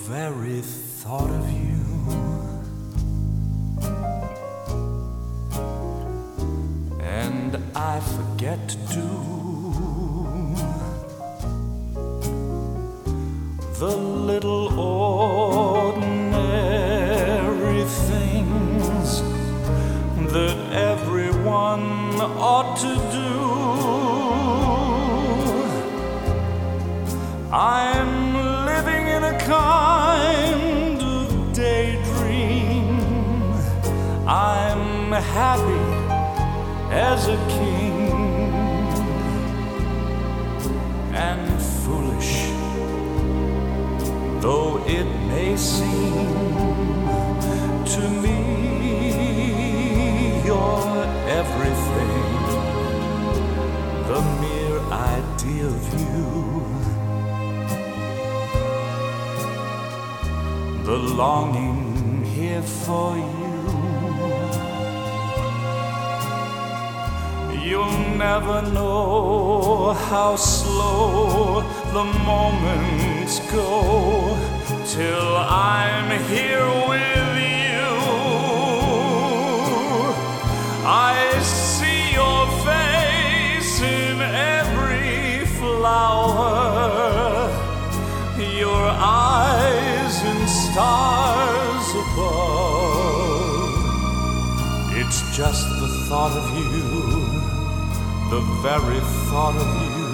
very thought of you and I forget to do the little ordinary things that everyone ought to do. I'm living in a kind of daydream. I'm happy as a king and foolish though it may seem to me. You're everything, the mere idea of you, the longing here for you. You'll never know how slow the moments go till I'm here with you. I see your face in every flower, your eyes in stars above. It's just the thought of you, the very thought of you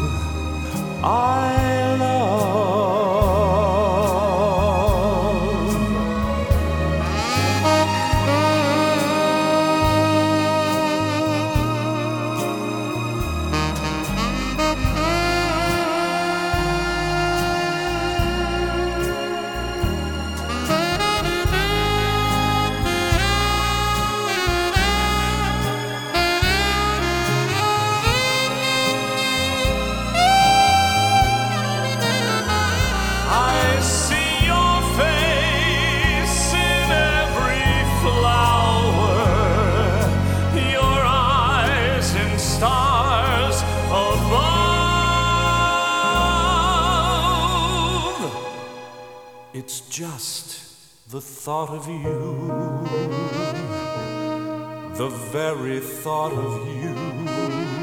I love. It's just the thought of you, the very thought of you